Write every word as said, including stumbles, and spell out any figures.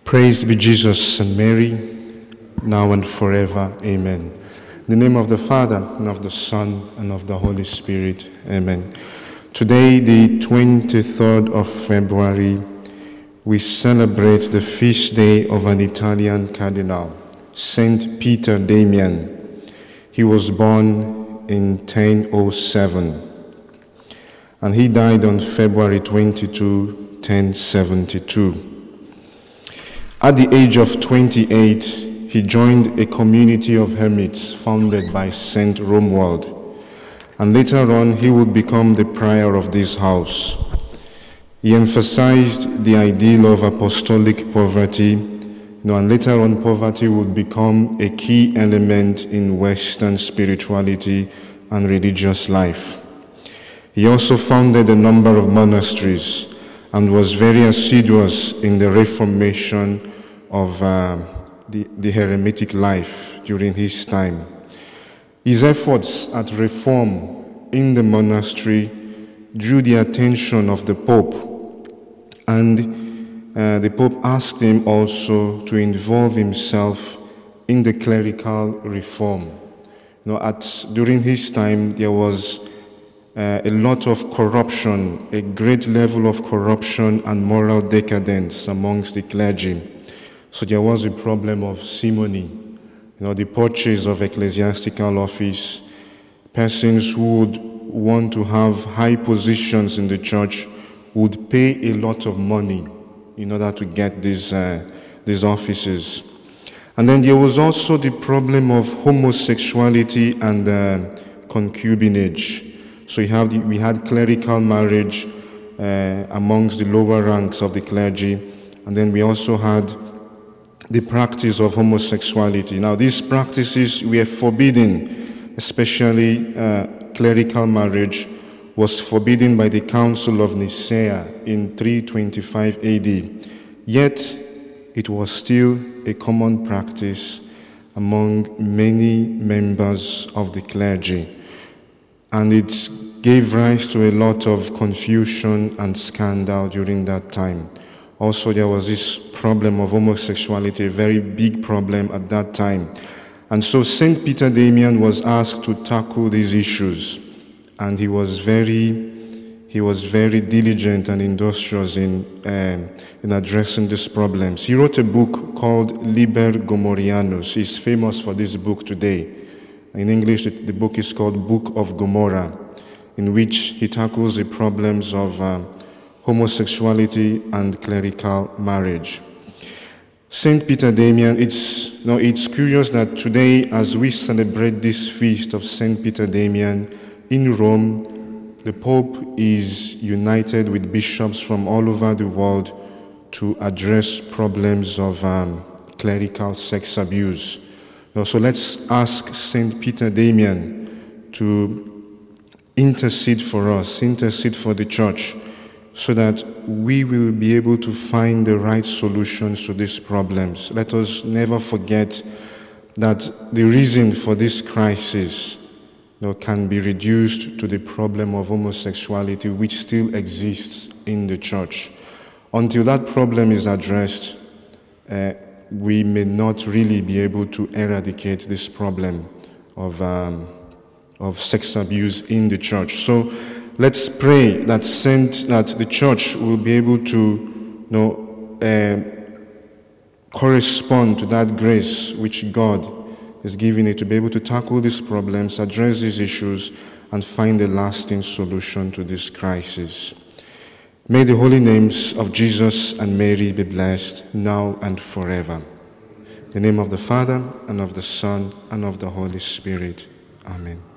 Praised be Jesus and Mary, now and forever. Amen. In the name of the Father, and of the Son, and of the Holy Spirit. Amen. Today, the twenty-third of February, we celebrate the feast day of an Italian cardinal, Saint Peter Damian. He was born in ten oh seven, and he died on February twenty-second, ten seventy-two. At the age of twenty-eight, he joined a community of hermits founded by Saint Romuald, and later on he would become the prior of this house. He emphasized the ideal of apostolic poverty, you know, and later on poverty would become a key element in Western spirituality and religious life. He also founded a number of monasteries and was very assiduous in the reformation of uh, the, the hermetic life during his time. His efforts at reform in the monastery drew the attention of the Pope, and uh, the Pope asked him also to involve himself in the clerical reform. You know, at, during his time, there was uh, a lot of corruption, a great level of corruption and moral decadence amongst the clergy. So there was a problem of simony, you know, the purchase of ecclesiastical office. Persons who would want to have high positions in the church would pay a lot of money in order to get these, uh, these offices. And then there was also the problem of homosexuality and uh, concubinage. So we, have the, we had clerical marriage uh, amongst the lower ranks of the clergy, and then we also had the practice of homosexuality. Now, these practices were forbidden, especially uh, clerical marriage was forbidden by the Council of Nicaea in three twenty-five A D. Yet, it was still a common practice among many members of the clergy, and it gave rise to a lot of confusion and scandal during that time. Also, there was this problem of homosexuality, a very big problem at that time. And so Saint Peter Damian was asked to tackle these issues, and he was very, he was very diligent and industrious in, um, in addressing these problems. He wrote a book called Liber Gomorrhianus. He's famous for this book today. In English, the book is called Book of Gomorrah, in which he tackles the problems of um, homosexuality and clerical marriage. Saint Peter Damian, it's, you know, it's curious that today, as we celebrate this feast of Saint Peter Damian in Rome, the Pope is united with bishops from all over the world to address problems of um, clerical sex abuse. You know, so let's ask Saint Peter Damian to intercede for us, intercede for the church, so that we will be able to find the right solutions to these problems. Let us never forget that the reason for this crisis, you know, can be reduced to the problem of homosexuality, which still exists in the church. Until that problem is addressed, uh, we may not really be able to eradicate this problem of, um, of sex abuse in the church. So let's pray that Saint, that the church will be able to, you know, uh, correspond to that grace which God is giving it to be able to tackle these problems, address these issues, and find a lasting solution to this crisis. May the holy names of Jesus and Mary be blessed now and forever. In the name of the Father, and of the Son, and of the Holy Spirit. Amen.